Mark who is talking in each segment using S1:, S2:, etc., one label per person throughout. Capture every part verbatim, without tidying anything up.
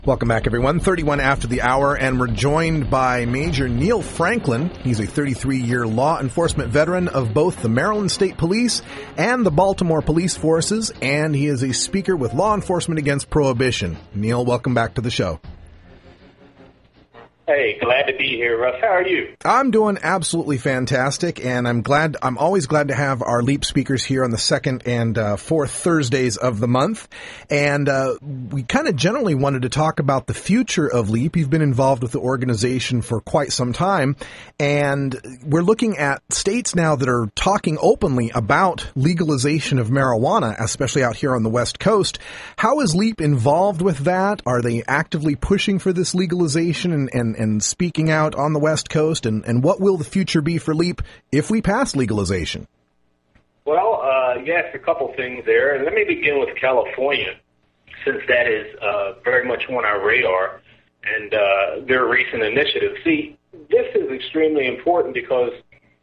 S1: Welcome back, everyone. thirty-one after the hour, and we're joined by Major Neil Franklin. He's a thirty-three-year law enforcement veteran of both the Maryland State Police and the Baltimore Police Forces, and he is a speaker with Law Enforcement Against Prohibition. Neil, welcome back to the show.
S2: Hey, glad to be here, Russ. How are you?
S1: I'm doing absolutely fantastic, and I'm glad. I'm always glad to have our LEAP speakers here on the second and uh, fourth Thursdays of the month. And uh, we kind of generally wanted to talk about the future of LEAP. You've been involved with the organization for quite some time, and we're looking at states now that are talking openly about legalization of marijuana, especially out here on the West Coast. How is LEAP involved with that? Are they actively pushing for this legalization and, and and speaking out on the West Coast, and, and what will the future be for LEAP if we pass legalization?
S2: Well, uh, you asked a couple things there, and let me begin with California, since that is uh, very much on our radar, and uh, their recent initiative. See, this is extremely important because,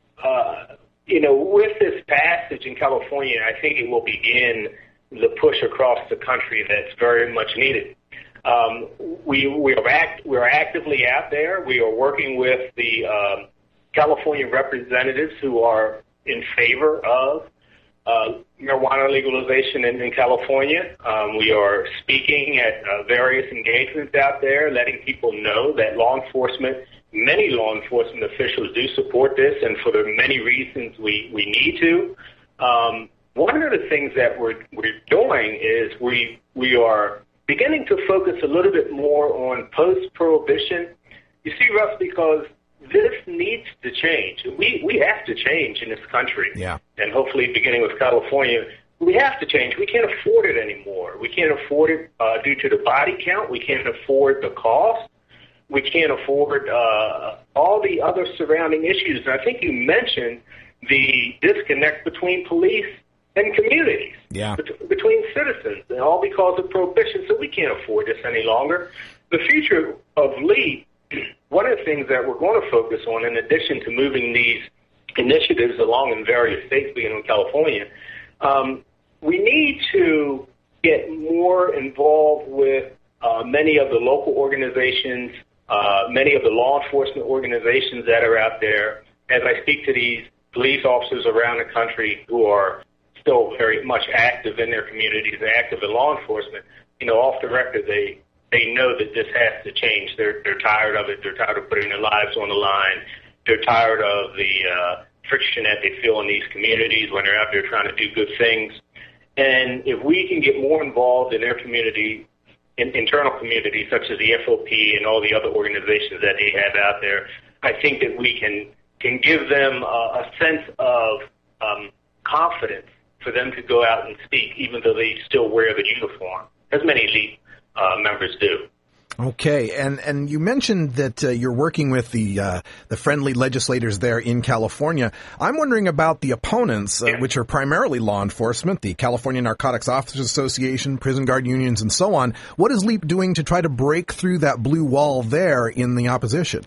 S2: uh, you know, with this passage in California, I think it will begin the push across the country that's very much needed. Um, we we are act we are actively out there. We are working with the um, California representatives who are in favor of uh, marijuana legalization in, in California. Um, we are speaking at uh, various engagements out there, letting people know that law enforcement, many law enforcement officials do support this, and for the many reasons we we need to. Um, one of the things that we're we're doing is we we are beginning to focus a little bit more on post-prohibition. You see, Russ, because this needs to change. We we have to change in this country.
S1: Yeah.
S2: And hopefully, beginning with California, we have to change. We can't afford it anymore. We can't afford it uh, due to the body count. We can't afford the cost. We can't afford uh, all the other surrounding issues. And I think you mentioned the disconnect between police and communities,
S1: yeah.
S2: bet- between citizens, and all because of prohibition. So we can't afford this any longer. The future of LEAP, one of the things that we're going to focus on, in addition to moving these initiatives along in various states, beginning in California, um, we need to get more involved with uh, many of the local organizations, uh, many of the law enforcement organizations that are out there. As I speak to these police officers around the country who are still very much active in their communities, active in law enforcement, you know, off the record, they they know that this has to change. They're they're tired of it. They're tired of putting their lives on the line. They're tired of the uh, friction that they feel in these communities when they're out there trying to do good things. And if we can get more involved in their community, in internal communities, such as the F O P and all the other organizations that they have out there, I think that we can can give them a, a sense of um, confidence for them to go out and speak, even though they still wear the uniform, as many LEAP uh, members do.
S1: Okay, and and you mentioned that uh, you're working with the uh, the friendly legislators there in California. I'm wondering about the opponents, uh,
S2: Yeah.
S1: which are primarily law enforcement, the California Narcotics Officers Association, prison guard unions, and so on. What is LEAP doing to try to break through that blue wall there in the opposition?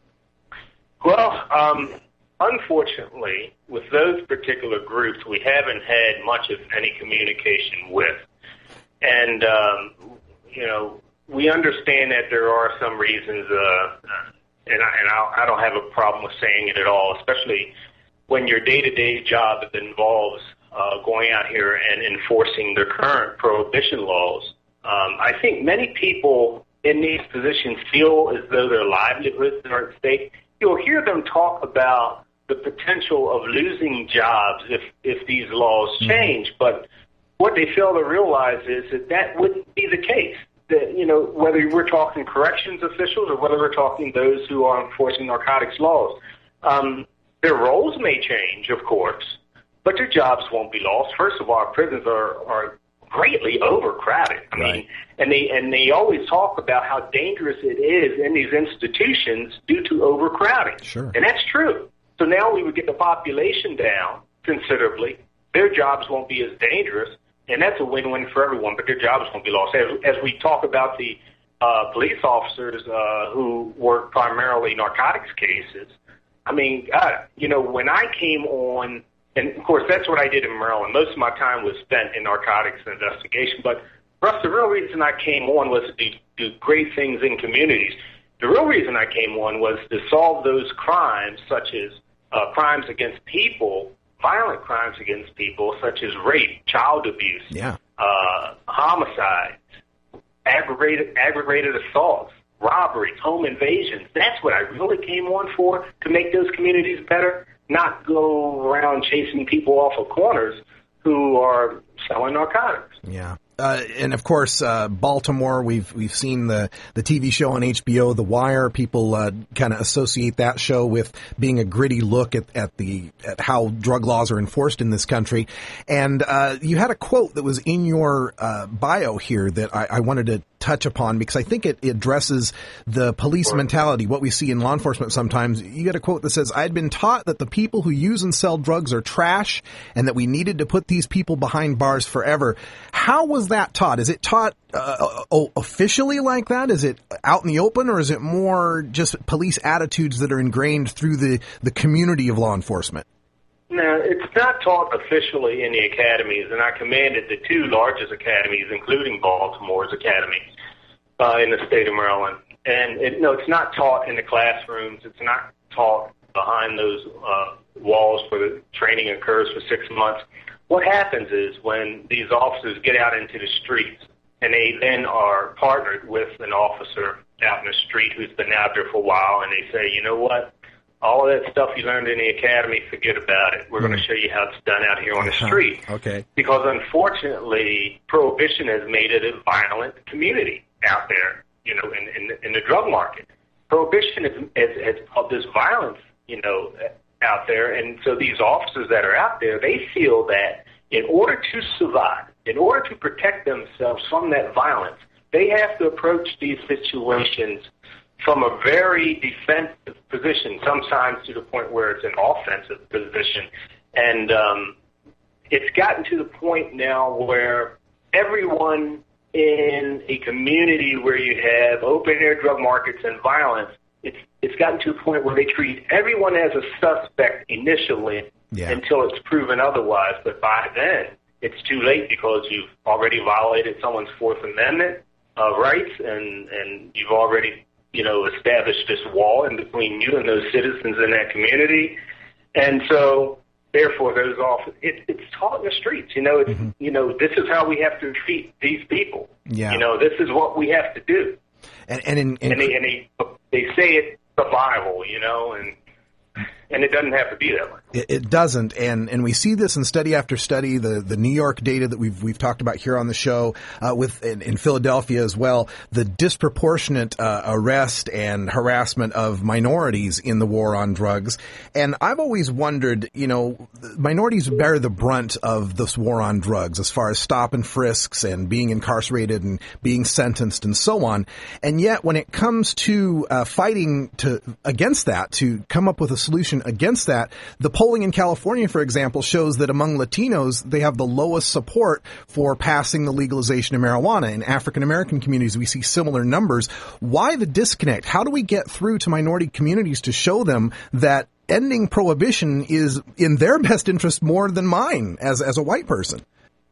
S2: Well, um, unfortunately, with those particular groups, we haven't had much of any communication with. And, um, you know, we understand that there are some reasons, uh, and, I, and I, I don't have a problem with saying it at all, especially when your day-to-day job involves uh, going out here and enforcing the current prohibition laws. Um, I think many people in these positions feel as though their livelihoods are at stake. You'll hear them talk about the potential of losing jobs if, if these laws change, mm-hmm. but what they fail to realize is that that wouldn't be the case. That, you know, whether we're talking corrections officials or whether we're talking those who are enforcing narcotics laws, um, their roles may change, of course, but their jobs won't be lost. First of all, our prisons are, are greatly overcrowded. I
S1: right.
S2: mean, and they and they always talk about how dangerous it is in these institutions due to overcrowding.
S1: Sure.
S2: And that's true. So now we would get the population down considerably. Their jobs won't be as dangerous, and that's a win-win for everyone, but their jobs won't be lost. As, as we talk about the uh, police officers uh, who work primarily narcotics cases, I mean, God, you know, when I came on, and of course that's what I did in Maryland. Most of my time was spent in narcotics investigation, but Russ, the real reason I came on was to do, do great things in communities. The real reason I came on was to solve those crimes, such as uh, crimes against people, violent crimes against people, such as rape, child abuse,
S1: yeah.
S2: uh, homicides, aggravated, aggravated assaults, robberies, home invasions. That's what I really came on for, to make those communities better, not go around chasing people off of corners who are selling narcotics.
S1: Yeah. Uh, and of course, uh, Baltimore, we've we've seen the, the T V show on H B O, The Wire. People uh, kind of associate that show with being a gritty look at, at the at how drug laws are enforced in this country. And uh, you had a quote that was in your uh, bio here that I, I wanted to touch upon, because I think it, it addresses the police mentality, what we see in law enforcement sometimes. You got a quote that says, "I'd been taught that the people who use and sell drugs are trash and that we needed to put these people behind bars forever." How was that taught? Is it taught uh, officially like that? Is it out in the open, or is it more just police attitudes that are ingrained through the, the community of law enforcement?
S2: No, it's not taught officially in the academies, and I commanded the two largest academies, including Baltimore's academy uh, in the state of Maryland. And it, no, it's not taught in the classrooms. It's not taught behind those uh, walls where the training occurs for six months. What happens is when these officers get out into the streets and they then are partnered with an officer out in the street who's been out there for a while, and they say, you know what, all of that stuff you learned in the academy, forget about it. We're mm. going to show you how it's done out here on the street.
S1: Okay.
S2: Because unfortunately, prohibition has made it a violent community out there, you know, in, in, in the drug market. Prohibition has, has, has put this violence, you know, out there, and so these officers that are out there, they feel that in order to survive, in order to protect themselves from that violence, they have to approach these situations from a very defensive position, sometimes to the point where it's an offensive position. And um, it's gotten to the point now where everyone in a community where you have open-air drug markets and violence, it's it's gotten to a point where they treat everyone as a suspect initially yeah. until it's proven otherwise. But by then, it's too late, because you've already violated someone's Fourth Amendment uh, rights, and, and you've already, you know, established this wall in between you and those citizens in that community. And so, therefore, those off it, it's taught in the streets. You know, it's, mm-hmm. you know, this is how we have to treat these people.
S1: Yeah.
S2: You know, this is what we have to do.
S1: And and, in, in,
S2: and they and they they say it's survival, you know, and and it doesn't have to be that way.
S1: It, it doesn't, and and we see this in study after study. The the New York data that we've we've talked about here on the show, uh, with in, in Philadelphia as well, the disproportionate uh, arrest and harassment of minorities in the war on drugs. And I've always wondered, you know, minorities bear the brunt of this war on drugs as far as stop and frisks and being incarcerated and being sentenced and so on. And yet, when it comes to uh, fighting to against that, to come up with a solution against that, the polling in California, for example, shows that among Latinos, they have the lowest support for passing the legalization of marijuana. In African American communities, we see similar numbers. Why the disconnect? How do we get through to minority communities to show them that ending prohibition is in their best interest more than mine as as a white person?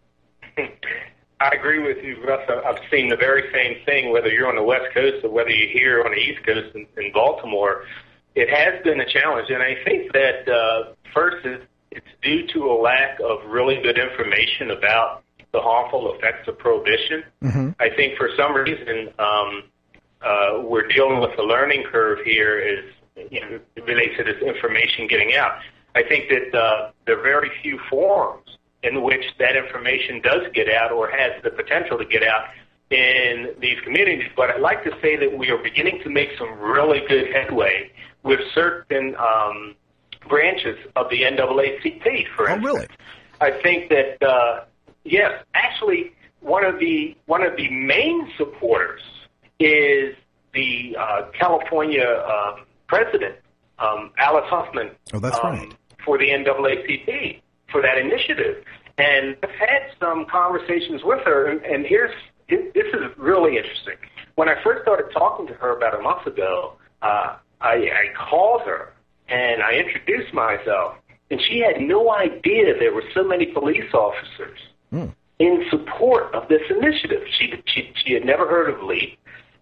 S2: I agree with you, Russ. I've seen the very same thing, whether you're on the West Coast or whether you're here on the East Coast in, in Baltimore. It has been a challenge, and I think that uh, first is it's due to a lack of really good information about the harmful effects of prohibition. Mm-hmm. I think for some reason um, uh, we're dealing with the learning curve here is, you know, related to this information getting out. I think that uh, there are very few forums in which that information does get out or has the potential to get out in these communities. But I'd like to say that we are beginning to make some really good headway with certain um, branches of the N double A C P, for instance.
S1: Oh, really?
S2: I think that, uh, yes, actually, one of the one of the main supporters is the uh, California um, president, um, Alice Huffman.
S1: Oh, that's um,
S2: right. For the N double A C P, for that initiative. And I've had some conversations with her, and, and here's this is really interesting. When I first started talking to her about a month ago, uh, I, I called her and I introduced myself, and she had no idea there were so many police officers mm. in support of this initiative. She, she, she had never heard of LEAP,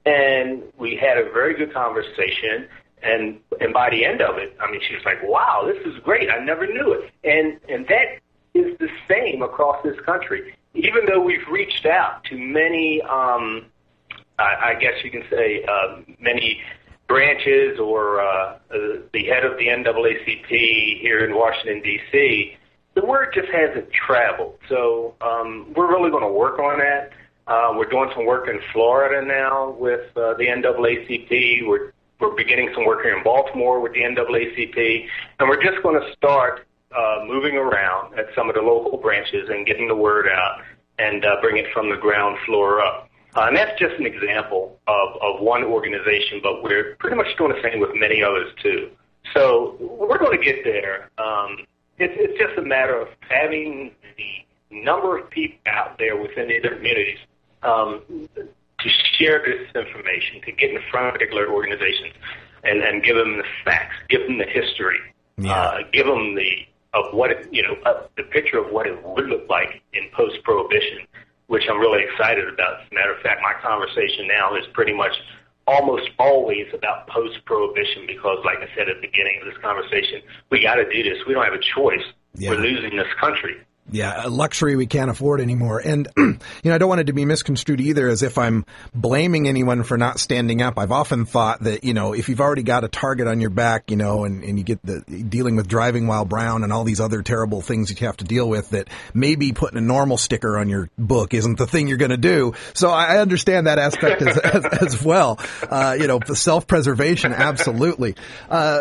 S2: and we had a very good conversation. And and by the end of it, I mean, she was like, wow, this is great. I never knew it. And and that is the same across this country. Even though we've reached out to many, um, I, I guess you can say, uh, many branches or uh, uh, the head of the N double A C P here in Washington, D C, the word just hasn't traveled. So um, we're really going to work on that. Uh, we're doing some work in Florida now with uh, the N double A C P. We're We're beginning some work here in Baltimore with the N double A C P, and we're just going to start uh, moving around at some of the local branches and getting the word out and uh, bring it from the ground floor up. Uh, and that's just an example of, of one organization, but we're pretty much doing the same with many others too. So we're going to get there. Um, it's, it's just a matter of having the number of people out there within the communities um, to share this information, to get in front of particular organizations and, and give them the facts, give them the history, yeah. uh, give them the of what it, you know uh, the picture of what it would look like in post-prohibition, which I'm really excited about. As a matter of fact, my conversation now is pretty much almost always about post-prohibition because, like I said at the beginning of this conversation, we got to do this. We don't have a choice. Yeah. We're losing this country.
S1: Yeah, a luxury we can't afford anymore. And, you know, I don't want it to be misconstrued either as if I'm blaming anyone for not standing up. I've often thought that, you know, if you've already got a target on your back, you know, and, and you get the dealing with driving while brown and all these other terrible things that you have to deal with, that maybe putting a normal sticker on your book isn't the thing you're going to do. So I understand that aspect as, as, as well. Uh, you know, self-preservation, absolutely. Uh,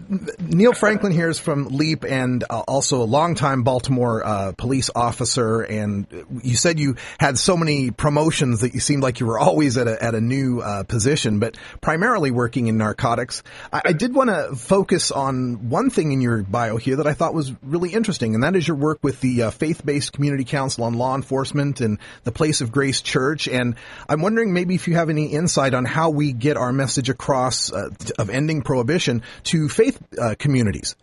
S1: Neil Franklin here is from LEAP and uh, also a longtime Baltimore uh, police officer. And you said you had so many promotions that you seemed like you were always at a, at a new uh, position, but primarily working in narcotics. I, I did want to focus on one thing in your bio here that I thought was really interesting, and that is your work with the uh, Faith-Based Community Council on Law Enforcement and the Place of Grace Church. And I'm wondering maybe if you have any insight on how we get our message across uh, of ending prohibition to faith uh, communities.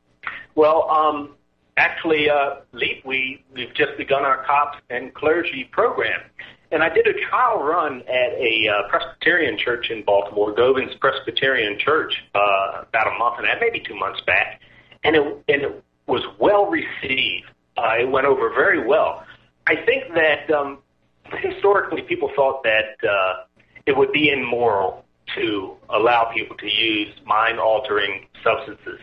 S2: Well, um, actually, uh, LEAP, we, we've just begun our cops and clergy program. And I did a trial run at a uh, Presbyterian church in Baltimore, Govins Presbyterian Church, uh, about a month and a half, maybe two months back. And it, and it was well received. Uh, it went over very well. I think that um, historically people thought that uh, it would be immoral to allow people to use mind-altering substances.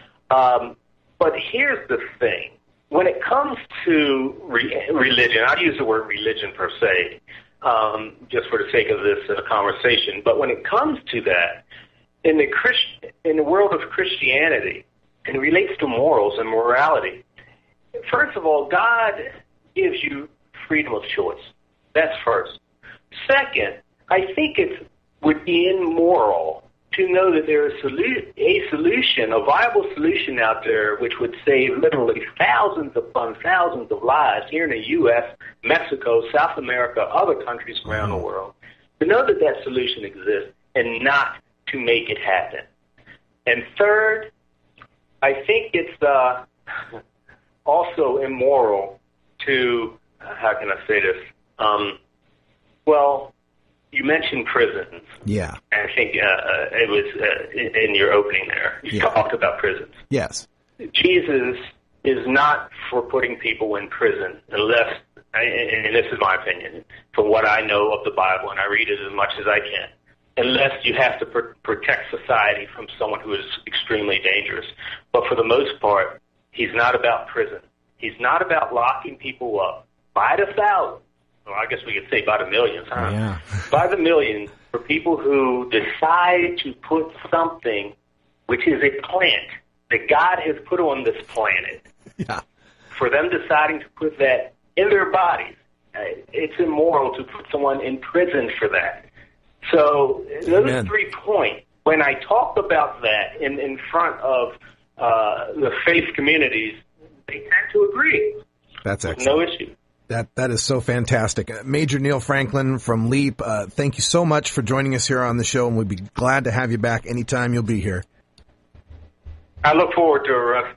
S2: Um, but here's the thing. When it comes to re- religion, I'd use the word religion per se, um, just for the sake of this uh, conversation, but when it comes to that, in the Christ- in the world of Christianity, and it relates to morals and morality, first of all, God gives you freedom of choice. That's first. Second, I think it would be immoral to know that there is a solution, a viable solution out there which would save literally thousands upon thousands of lives here in the U S, Mexico, South America, other countries around the world. To know that that solution exists and not to make it happen. And third, I think it's uh, also immoral to, how can I say this? Um, well, you mentioned prisons.
S1: Yeah.
S2: And I think uh, it was uh, in, in your opening there. You yeah. talked about prisons.
S1: Yes.
S2: Jesus is not for putting people in prison unless, and this is my opinion, from what I know of the Bible, and I read it as much as I can, unless you have to pr- protect society from someone who is extremely dangerous. But for the most part, he's not about prison. He's not about locking people up by the thousands. Well, I guess we could say by the millions, huh?
S1: Yeah.
S2: By the millions for people who decide to put something, which is a plant that God has put on this planet,
S1: yeah.
S2: for them deciding to put that in their bodies. Uh, it's immoral to put someone in prison for that. So those
S1: Amen.
S2: three points, when I talk about that in, in front of uh, the faith communities, they tend to agree.
S1: That's excellent.
S2: No issue.
S1: That that is so fantastic. Major Neil Franklin from LEAP, uh, thank you so much for joining us here on the show, and we'd be glad to have you back anytime you'll be here.
S2: I look forward to it, Russ.